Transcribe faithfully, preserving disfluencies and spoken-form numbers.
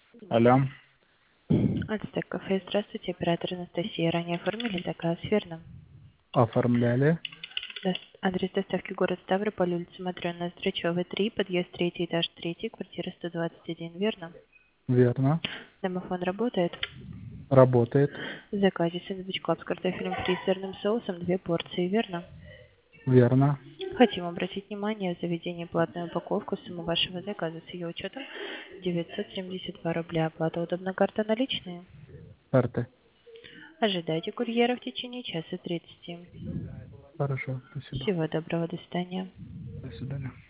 Алло. Ацтек кафе, здравствуйте, оператор Анастасия. Ранее оформили заказ, верно? Оформляли. Дос- Адрес доставки город Ставрополь, улица Матрёна, Строчёва, три, подъезд третий, этаж третий, квартира сто двадцать один, верно? Верно. Домофон работает. Работает. В заказе сэндвич клаб с картофелем фри с сырным соусом, две порции, верно? Верно. Хотим обратить внимание в заведении платную упаковку. Сумма вашего заказа с ее учетом девятьсот семьдесят два рубля. Оплата удобна, карта наличные. Карты. Ожидайте курьера в течение часа тридцати. Хорошо. Спасибо. Всего доброго, до свидания. До свидания.